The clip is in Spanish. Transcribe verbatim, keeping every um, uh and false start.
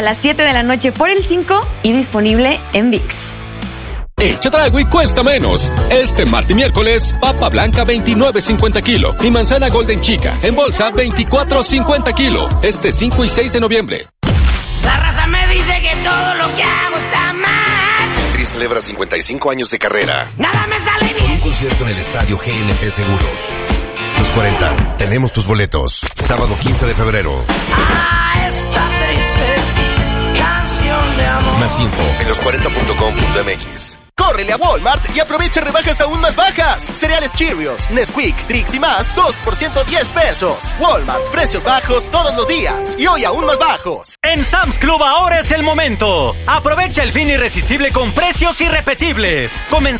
A las siete de la noche por el cinco y disponible en ViX. Echa trago y cuesta menos. Este martes y miércoles, papa blanca veintinueve cincuenta kilo y manzana golden chica en bolsa veinticuatro cincuenta kilo. Este cinco y seis de noviembre. La raza me dice que todo lo que hago está mal. Tri celebra cincuenta y cinco años de carrera. Nada me sale bien. Un concierto en el estadio G N P Seguros. Los cuarenta, tenemos tus boletos. Sábado quince de febrero. Ah, esta triste canción de amor. Más info en los cuarenta punto com punto m x. ¡Córrele a Walmart y aprovecha rebajas aún más bajas! Cereales Cheerios, Nesquik, Trix y más, dos por ciento diez pesos. Walmart, precios bajos todos los días. Y hoy aún más bajos. En Sam's Club ahora es el momento. Aprovecha el fin irresistible con precios irrepetibles. Comenzando